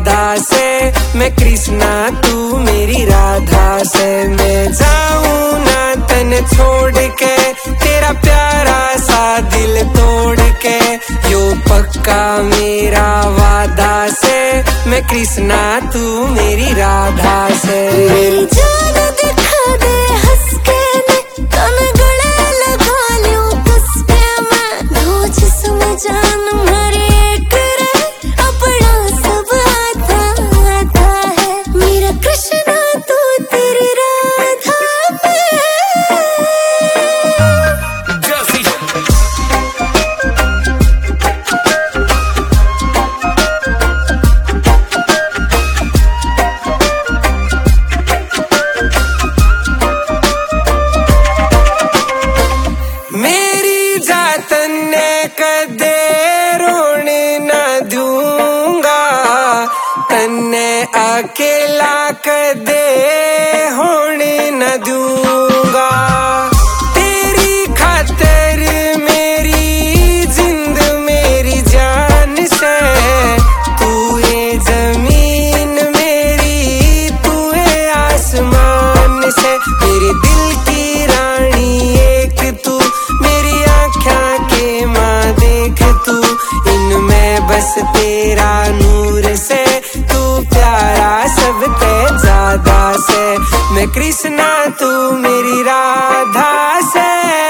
वादा से, मैं कृष्णा तू मेरी राधा से। मैं जाऊं ना तन छोड़ के, तेरा प्यारा सा दिल तोड़ के, यो पक्का मेरा वादा से, मैं कृष्णा तू मेरी राधा से। मेरी जान दिखा दे हंस के, तन गले लगा लूं कस के मैं, दो जिस्म जान मेरी एक रे, अपना सब आता आता है, मेरा कृष्णा तू तेरी राधा पे। मेरी जातन ने कदे रोने न दूंगा, तन्ने अकेला कदे होने न दूंगा। तेरी खातिर मेरी जिंद मेरी जान से, तू है जमीन मेरी, तू है आसमान से। मेरे दिल की रानी एक तू, मेरी आँखों के माँ देख तू, इनमें बस तेरा नूर से, तू प्यारा सबसे ज्यादा से। मैं कृष्णा तू मेरी राधा से।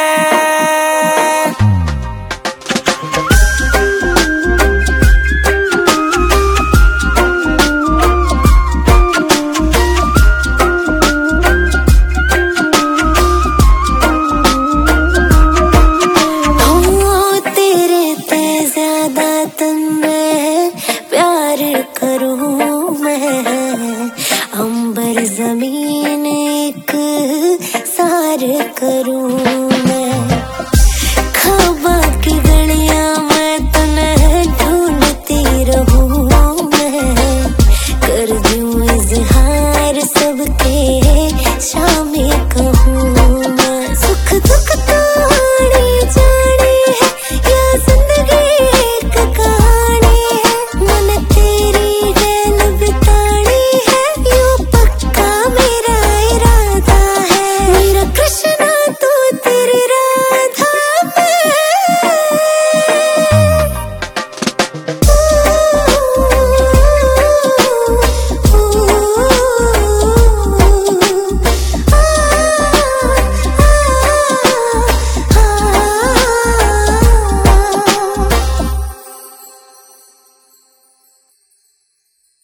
प्यार करूं मैं, अंबर जमीन एक सार करूं।